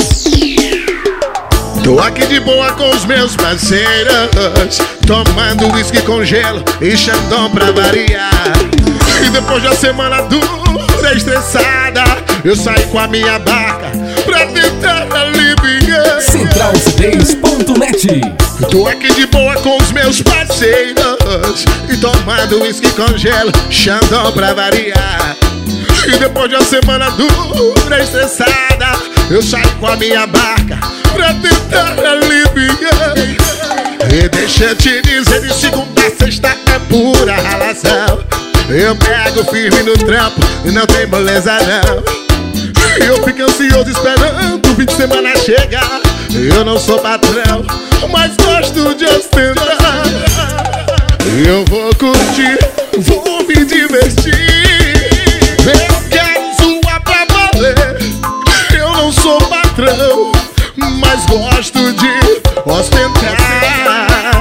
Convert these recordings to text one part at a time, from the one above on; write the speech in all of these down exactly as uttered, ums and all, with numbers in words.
Tô aqui de boa com os meus parceiros, tomando whisky com gelo e Xandão pra variar. E depois da semana dura, estressada, eu saí com a minha barca pra tentar aliviar. Central C Ds ponto net. Tô aqui de boa com os meus parceiros e tomando whisky com gelo, Xandão pra variar. E depois de uma semana dura, estressada, eu saí com a minha barca pra tentar aliviar. E deixa eu te dizer, de segunda a sexta é pura ralação. Eu pego firme no trampo e não tem moleza não. E eu fico ansioso esperando o fim de semana chegar. Eu não sou patrão, mas gosto de ostentar. Eu vou curtir, vou me divertir. Eu quero zoar pra valer. Eu não sou patrão, mas gosto de ostentar.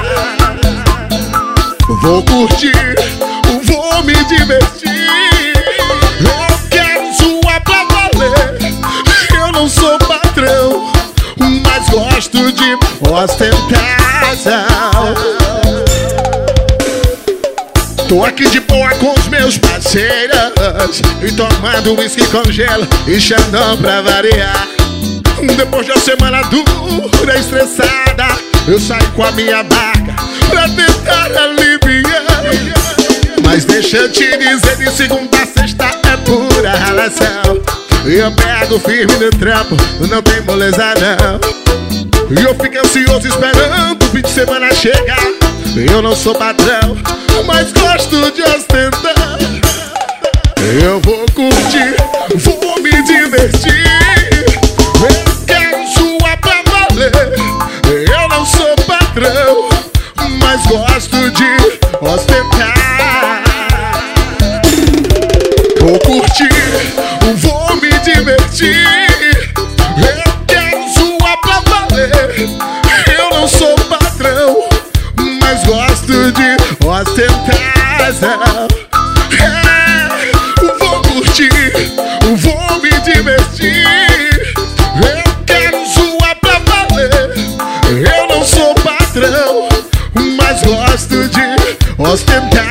Vou curtir, vou me divertir. Eu quero zoar pra valer. Eu não sou patrão, mas gosto de ostentação. Tô aqui de boa com os meus parceiros e tomando whisky com gelo e Xandão pra variar. Depois de uma semana dura, estressada, eu saí com a minha barca pra tentar aliviar. Mas deixa eu te dizer, de segunda a sexta é pura ralação. E eu pego firme no trampo, não tem moleza não. E eu fico ansioso esperando o fim de semana chegar. Eu não sou patrão, mas gosto de ostentar. Eu vou curtir, vou me divertir. Eu quero zoar pra valer. Eu não sou patrão, mas gosto de ostentar. Vou curtir, vou me divertir. Eu quero zoar pra valer. Eu não sou patrão, mas gosto de ostentação. É, vou curtir, vou me divertir. Eu quero zoar pra valer. Eu não sou patrão, mas gosto de ostentar.